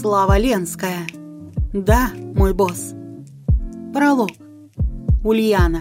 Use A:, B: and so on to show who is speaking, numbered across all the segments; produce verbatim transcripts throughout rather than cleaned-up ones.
A: Слава Ленская. Да, мой босс. Пролог. Ульяна.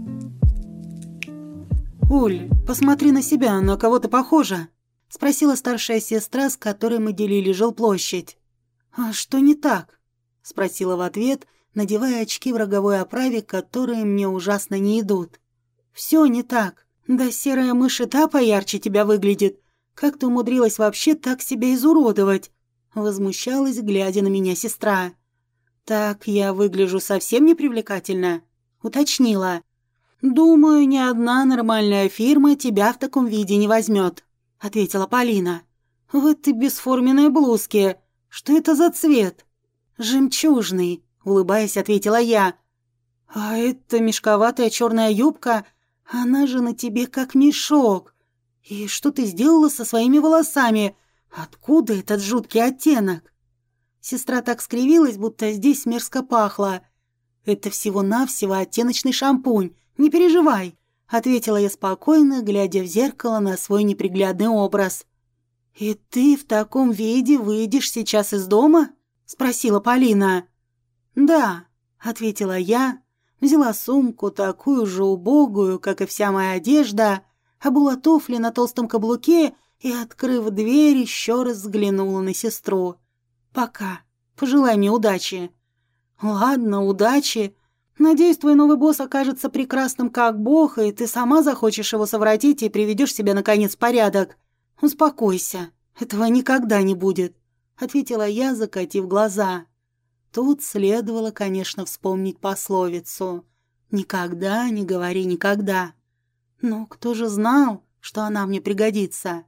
A: «Уль, посмотри на себя, на кого ты похожа?» — спросила старшая сестра, с которой мы делили жилплощадь. «А что не так?» — спросила в ответ, надевая очки в роговой оправе, которые мне ужасно не идут. «Все не так. Да серая мышь и та поярче тебя выглядит. Как ты умудрилась вообще так себя изуродовать?» — возмущалась, глядя на меня сестра. «Так я выгляжу совсем непривлекательно?» — уточнила. «Думаю, ни одна нормальная фирма тебя в таком виде не возьмет», — ответила Полина. «В этой бесформенной блузке. Что это за цвет?» «Жемчужный», — улыбаясь, ответила я. «А эта мешковатая черная юбка, она же на тебе как мешок. И что ты сделала со своими волосами? Откуда этот жуткий оттенок?» Сестра так скривилась, будто здесь мерзко пахло. «Это всего-навсего оттеночный шампунь, не переживай», — ответила я спокойно, глядя в зеркало на свой неприглядный образ. «И ты в таком виде выйдешь сейчас из дома?» — спросила Полина. «Да», — ответила я, взяла сумку, такую же убогую, как и вся моя одежда, обула туфли на толстом каблуке и, открыв дверь, еще раз взглянула на сестру. «Пока. Пожелай мне удачи». «Ладно, удачи. Надеюсь, твой новый босс окажется прекрасным как бог, и ты сама захочешь его совратить и приведешь себя, наконец, в порядок. Успокойся. Этого никогда не будет», — ответила я, закатив глаза. Тут следовало, конечно, вспомнить пословицу «Никогда не говори никогда». Но кто же знал, что она мне пригодится?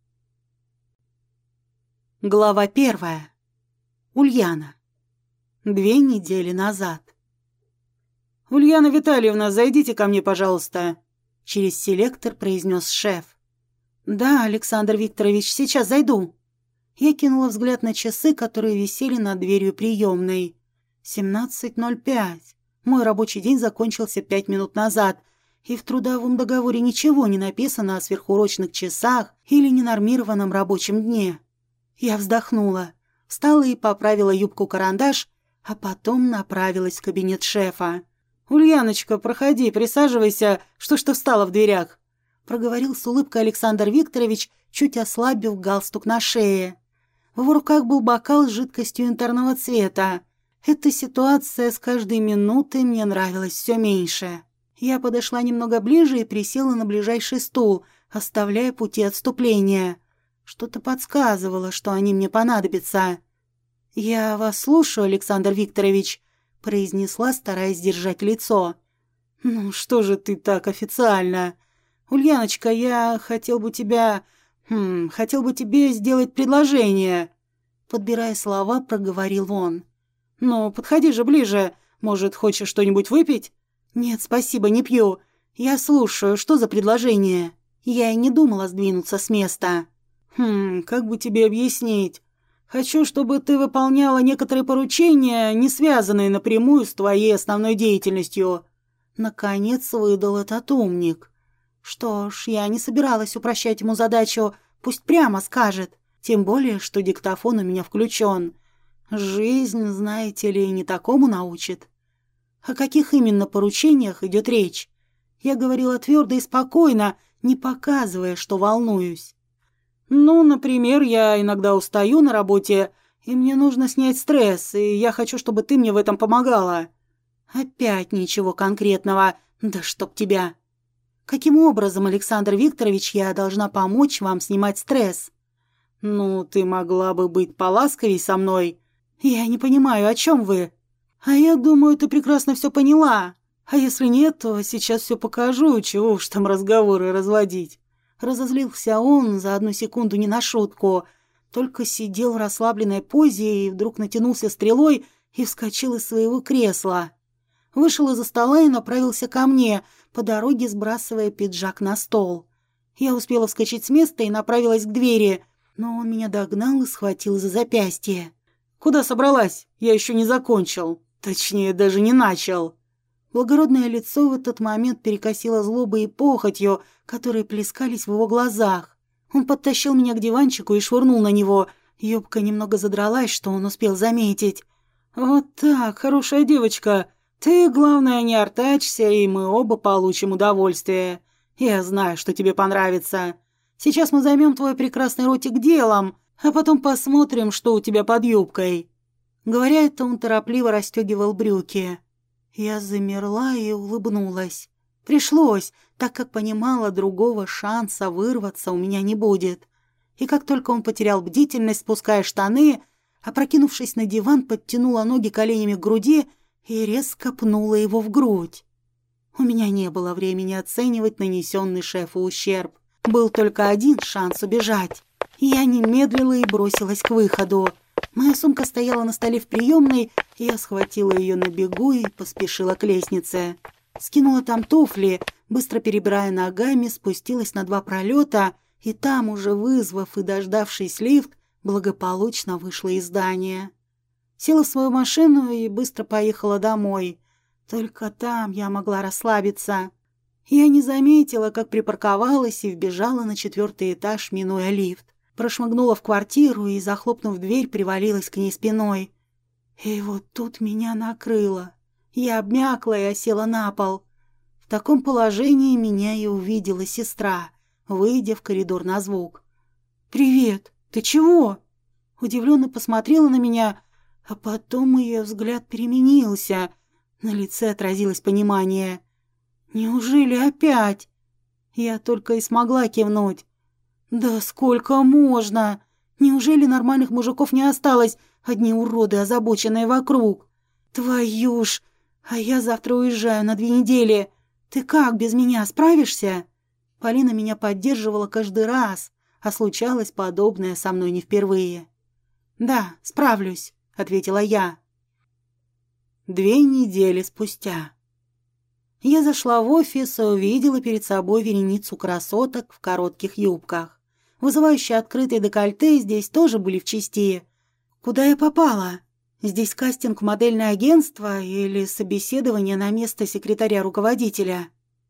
A: Глава первая. Ульяна. Две недели назад. «Ульяна Витальевна, зайдите ко мне, пожалуйста», — через селектор произнес шеф. «Да, Александр Викторович, сейчас зайду». Я кинула взгляд на часы, которые висели над дверью приемной. семнадцать ноль пять. Мой рабочий день закончился пять минут назад, и в трудовом договоре ничего не написано о сверхурочных часах или ненормированном рабочем дне. Я вздохнула, встала и поправила юбку-карандаш, а потом направилась в кабинет шефа. «Ульяночка, проходи, присаживайся, что ж ты встала в дверях?» — проговорил с улыбкой Александр Викторович, чуть ослабив галстук на шее. В его руках был бокал с жидкостью янтарного цвета. Эта ситуация с каждой минутой мне нравилась все меньше. Я подошла немного ближе и присела на ближайший стул, оставляя пути отступления. Что-то подсказывало, что они мне понадобятся. «Я вас слушаю, Александр Викторович», — произнесла, стараясь держать лицо. «Ну что же ты так официально? Ульяночка, я хотел бы тебя... Хм, хотел бы тебе сделать предложение», — подбирая слова, проговорил он. «Ну, подходи же ближе. Может, хочешь что-нибудь выпить?» «Нет, спасибо, не пью. Я слушаю, что за предложение?» Я и не думала сдвинуться с места. «Хм, как бы тебе объяснить? Хочу, чтобы ты выполняла некоторые поручения, не связанные напрямую с твоей основной деятельностью». Наконец выдал этот умник. Что ж, я не собиралась упрощать ему задачу, пусть прямо скажет. Тем более, что диктофон у меня включен. Жизнь, знаете ли, не такому научит. О каких именно поручениях идет речь? Я говорила твердо и спокойно, не показывая, что волнуюсь. «Ну, например, я иногда устаю на работе, и мне нужно снять стресс, и я хочу, чтобы ты мне в этом помогала». «Опять ничего конкретного. Да чтоб тебя!» «Каким образом, Александр Викторович, я должна помочь вам снимать стресс?» «Ну, ты могла бы быть поласковей со мной». «Я не понимаю, о чем вы?» «А я думаю, ты прекрасно все поняла. А если нет, то сейчас все покажу, чего уж там разговоры разводить». Разозлился он за одну секунду не на шутку, только сидел в расслабленной позе и вдруг натянулся стрелой и вскочил из своего кресла. Вышел из-за стола и направился ко мне, по дороге сбрасывая пиджак на стол. Я успела вскочить с места и направилась к двери, но он меня догнал и схватил за запястье. «Куда собралась? Я еще не закончил. Точнее, даже не начал». Благородное лицо в этот момент перекосило злобой и похотью, которые плескались в его глазах. Он подтащил меня к диванчику и швырнул на него, Юбка немного задралась, что он успел заметить. «Вот так, хорошая девочка. Ты, главное, не артачься, и мы оба получим удовольствие. Я знаю, что тебе понравится. Сейчас мы займем твой прекрасный ротик делом, а потом посмотрим, что у тебя под юбкой». Говоря это, он торопливо расстегивал брюки. Я замерла и улыбнулась. Пришлось, так как понимала, другого шанса вырваться у меня не будет. И как только он потерял бдительность, спуская штаны, опрокинувшись на диван, подтянула ноги коленями к груди и резко пнула его в грудь. У меня не было времени оценивать нанесенный шефу ущерб. Был только один шанс убежать. Я не медлила и бросилась к выходу. Моя сумка стояла на столе в приемной, и я схватила ее на бегу и поспешила к лестнице. Скинула там туфли, быстро перебирая ногами, спустилась на два пролета, и там, уже вызвав и дождавшись лифт, благополучно вышла из здания. Села в свою машину и быстро поехала домой. Только там я могла расслабиться. Я не заметила, как припарковалась и вбежала на четвертый этаж, минуя лифт. Прошмыгнула в квартиру и, захлопнув дверь, привалилась к ней спиной. И вот тут меня накрыло. Я обмякла и осела на пол. В таком положении меня и увидела сестра, выйдя в коридор на звук. «Привет, ты чего?» Удивленно посмотрела на меня, а потом ее взгляд переменился. На лице отразилось понимание. «Неужели опять?» Я только и смогла кивнуть. «Да сколько можно? Неужели нормальных мужиков не осталось? Одни уроды, озабоченные вокруг. Твою ж! А я завтра уезжаю на две недели. Ты как, без меня справишься?» Полина меня поддерживала каждый раз, а случалось подобное со мной не впервые. «Да, справлюсь», — ответила я. Две недели спустя. Я зашла в офис и увидела перед собой вереницу красоток в коротких юбках. Вызывающие открытые декольте здесь тоже были в чести. Куда я попала? Здесь кастинг в модельное агентство или собеседование на место секретаря-руководителя?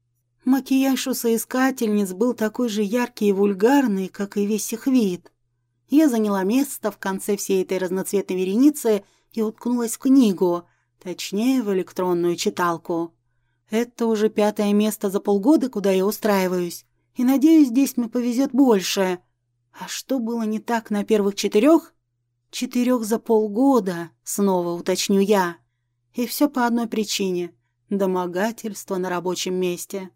A: Макияж у соискательниц был такой же яркий и вульгарный, как и весь их вид. Я заняла место в конце всей этой разноцветной вереницы и уткнулась в книгу, точнее, в электронную читалку. Это уже пятое место за полгода, куда я устраиваюсь, и, надеюсь, здесь мне повезет больше. А что было не так на первых четырех? Четырех за полгода, снова уточню я. И все по одной причине – домогательство на рабочем месте.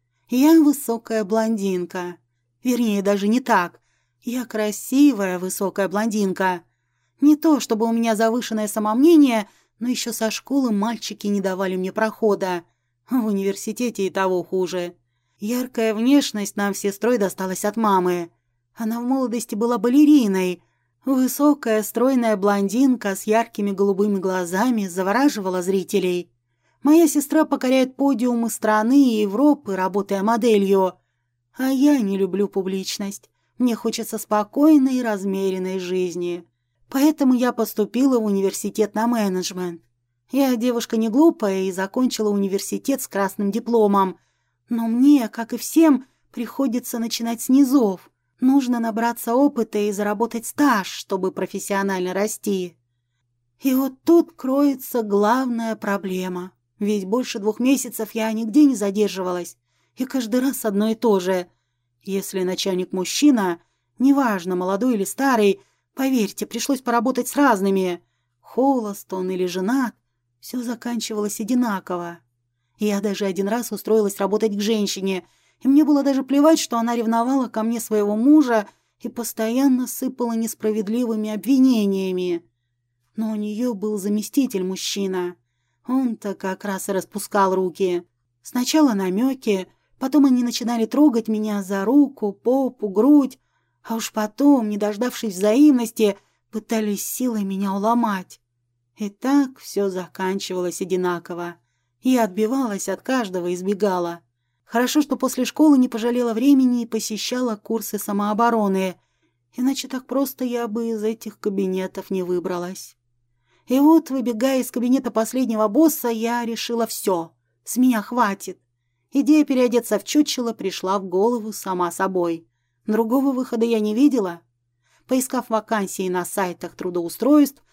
A: Я высокая блондинка. Вернее, даже не так. Я красивая высокая блондинка. Не то, чтобы у меня завышенное самомнение, но еще со школы мальчики не давали мне прохода. В университете и того хуже. Яркая внешность нам с сестрой досталась от мамы. Она в молодости была балериной. Высокая, стройная блондинка с яркими голубыми глазами завораживала зрителей. Моя сестра покоряет подиумы страны и Европы, работая моделью. А я не люблю публичность. Мне хочется спокойной и размеренной жизни. Поэтому я поступила в университет на менеджмент. Я девушка не глупая и закончила университет с красным дипломом. Но мне, как и всем, приходится начинать с низов. Нужно набраться опыта и заработать стаж, чтобы профессионально расти. И вот тут кроется главная проблема. Ведь больше двух месяцев я нигде не задерживалась. И каждый раз одно и то же. Если начальник мужчина, неважно, молодой или старый, поверьте, пришлось поработать с разными. Холост он или женат, все заканчивалось одинаково. Я даже один раз устроилась работать к женщине, и мне было даже плевать, что она ревновала ко мне своего мужа и постоянно сыпала несправедливыми обвинениями. Но у нее был заместитель-мужчина. Он-то как раз и распускал руки. Сначала намеки, потом они начинали трогать меня за руку, попу, грудь, а уж потом, не дождавшись взаимности, пытались силой меня уломать. И так все заканчивалось одинаково. Я отбивалась от каждого и избегала. Хорошо, что после школы не пожалела времени и посещала курсы самообороны, иначе так просто я бы из этих кабинетов не выбралась. И вот, выбегая из кабинета последнего босса, я решила все, с меня хватит. Идея переодеться в чучело пришла в голову сама собой. Другого выхода я не видела. Поискав вакансии на сайтах трудоустройств,